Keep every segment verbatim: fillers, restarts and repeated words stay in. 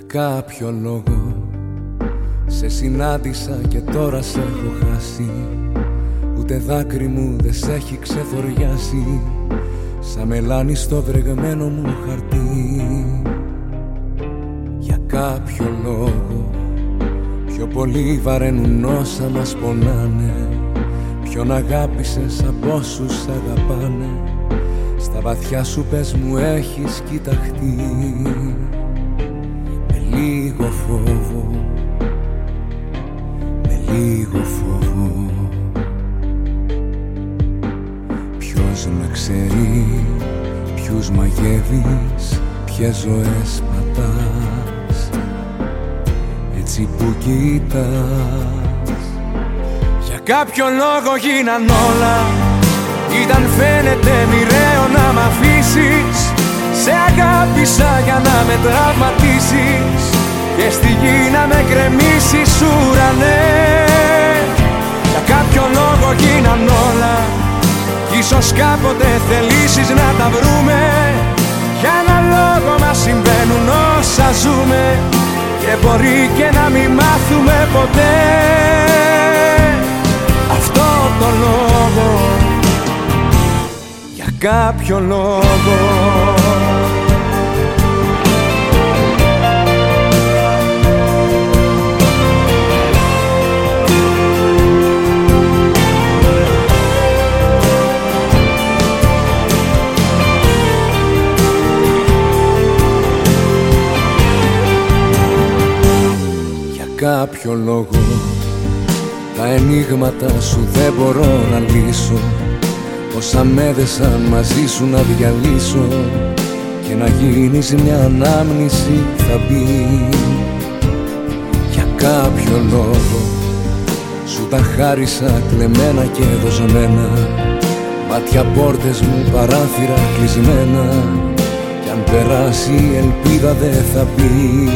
κάποιο λόγο σε συνάντησα και τώρα σε έχω χάσει. Ούτε δάκρυ μου δεν σ' έχει ξεθοριάσει, σαν μελάνι στο βρεγμένο μου χαρτί. Για κάποιο λόγο πιο πολύ βαραίνουν όσα μας πονάνε. Ποιον αγάπησες από όσους αγαπάνε, στα βαθιά σου πες μου έχεις κοιταχτεί. Με λίγο φόβο, με λίγο φόβο. Ποιος με ξέρει, ποιους μαγεύεις, ποιες ζωές πατάς, έτσι που κοιτάς. Για κάποιο λόγο γίναν όλα, ήταν φαίνεται μοιραίο να μ' αφήσεις. Σε αγάπησα για να με τραυματίσεις και στη γη να με κρεμίσεις, ουρανέ. Για κάποιο λόγο γίναν όλα, ίσως κάποτε θελήσεις να τα βρούμε. Για ένα λόγο μας συμβαίνουν όσα ζούμε και μπορεί και να μην μάθουμε ποτέ αυτό το λόγο. Για κάποιο λόγο. Κάποιο λόγο τα ενίγματα σου δεν μπορώ να λύσω. Όσα με έδεσαν μαζί σου να διαλύσω και να γίνεις μια ανάμνηση θα μπει. Για κάποιο λόγο σου τα χάρισα κλεμμένα και δοσμένα, μάτια, πόρτες μου, παράθυρα κλεισμένα. Κι αν περάσει η ελπίδα δεν θα μπει.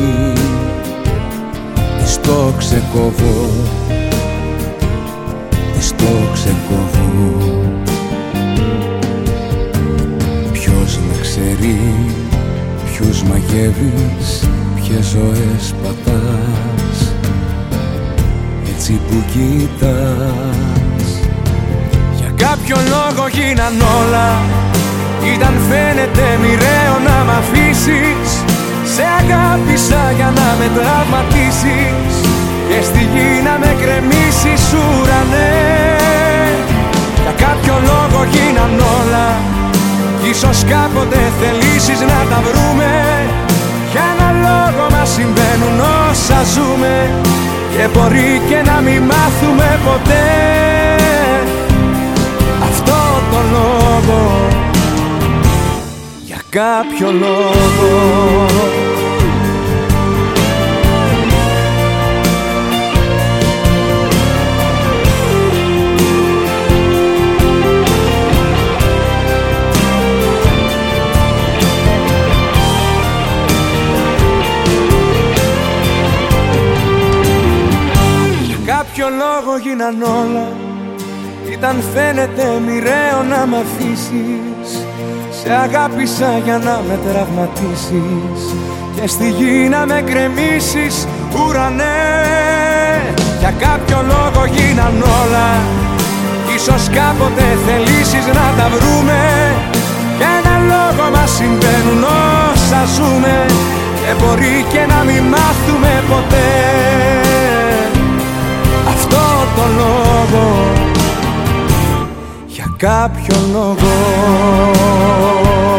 Στο ξεκόβω, στο ξεκόβω. Ποιος με ξέρει, ποιους μαγεύεις, ποιες ζωές πατάς, έτσι που κοιτάς. Για κάποιο λόγο γίναν όλα, ήταν φαίνεται μοιραίο να μ' αφήσεις. Σε αγάπησα για να με τραυματίσεις και στη γη να με κρεμίσεις, ουρανέ. Για κάποιο λόγο γίναν όλα, ίσως κάποτε θελήσεις να τα βρούμε. Για ένα λόγο μας συμβαίνουν όσα ζούμε και μπορεί και να μην μάθουμε ποτέ αυτό το λόγο. Για κάποιο λόγο. Για κάποιο λόγο γίναν όλα, ήταν φαίνεται μοιραίο να μ' αφήσεις. Σε αγάπησα για να με τραυματίσεις και στη γη να με κρεμίσεις, ουρανέ. Για κάποιο λόγο γίναν όλα, ίσως κάποτε θελήσεις να τα βρούμε. Για ένα λόγο μας συμβαίνουν όσα ζούμε και μπορεί και να μην μάθουμε ποτέ αυτό το λόγο. Για κάποιο λόγο.